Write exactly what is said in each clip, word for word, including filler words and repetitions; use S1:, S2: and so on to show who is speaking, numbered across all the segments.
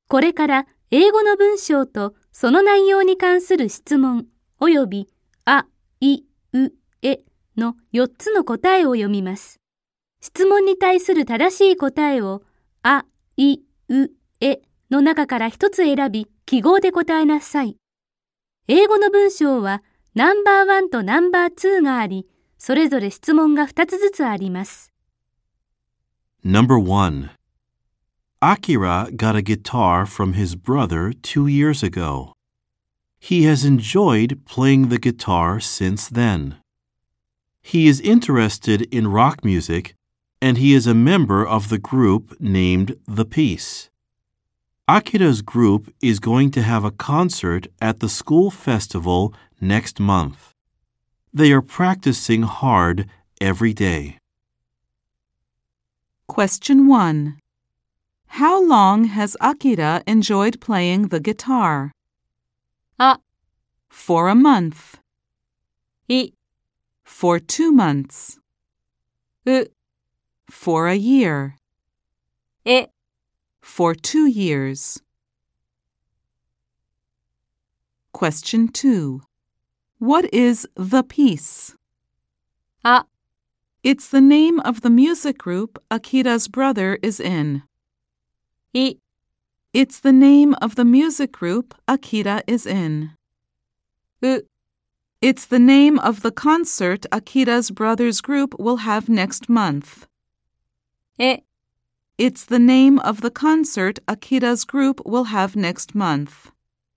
S1: これから英語の文章とその内容に関する質問およびあ、い、う、えのよっつの答えを読みます。質問に対する正しい答えをあ、い、う、えの中から一つ選び記号で答えなさい。英語の文章はナンバーワンとナンバーツーがあり、それぞれ質問が二つずつあります。
S2: Number one. Akira got a guitar from his brother two years ago. He has enjoyed playing the guitar since then. He is interested in rock music, and he is a member of the group named The Peace. Akira's group is going to have a concert at the school festival next month. They are practicing hard every day.
S3: Question one. How long has Akira enjoyed playing the guitar?
S1: あ、
S3: For a month.
S1: い、
S3: For two months.
S1: う、
S3: For a year.
S1: え、
S3: For two years. Question two. What is The Peace?
S1: あ、
S3: It's the name of the music group Akira's brother is in.
S1: い、
S3: It's the name of the music group Akira is in.
S1: う、
S3: It's the name of the concert Akira's brother's group will have next month.
S1: え、
S3: It's the name of the concert Akira's group will have next month.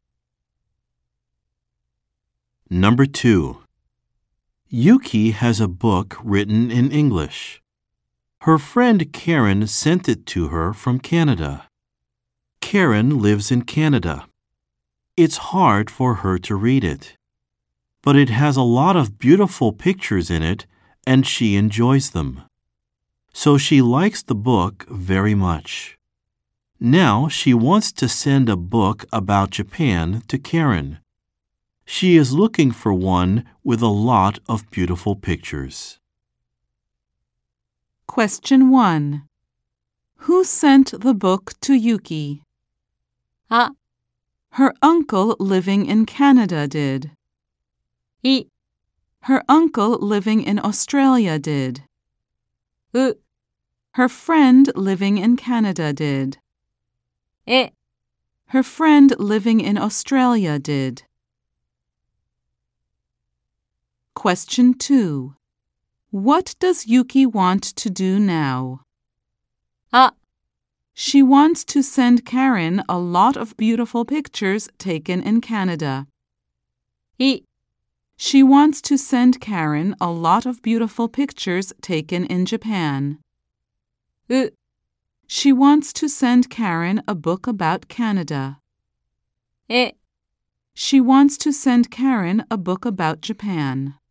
S2: Number two. Yuki has a book written in English. Her friend Karen sent it to her from Canada. Karen lives in Canada. It's hard for her to read it, but it has a lot of beautiful pictures in it, and she enjoys them. So she likes the book very much. Now she wants to send a book about Japan to Karen. She is looking for one with a lot of beautiful pictures.
S3: Question one. Who sent the book to Yuki?
S1: あ、
S3: Her uncle living in Canada did.
S1: い、
S3: Her uncle living in Australia did.
S1: う、
S3: Her friend living in Canada did.
S1: え、
S3: Her friend living in Australia did. Question two. What does Yuki want to do now?
S1: あ、
S3: She wants to send Karen a lot of beautiful pictures taken in Canada.
S1: い、
S3: She wants to send Karen a lot of beautiful pictures taken in Japan.
S1: う、
S3: She wants to send Karen a book about Canada.
S1: え、
S3: She wants to send Karen a book about Japan.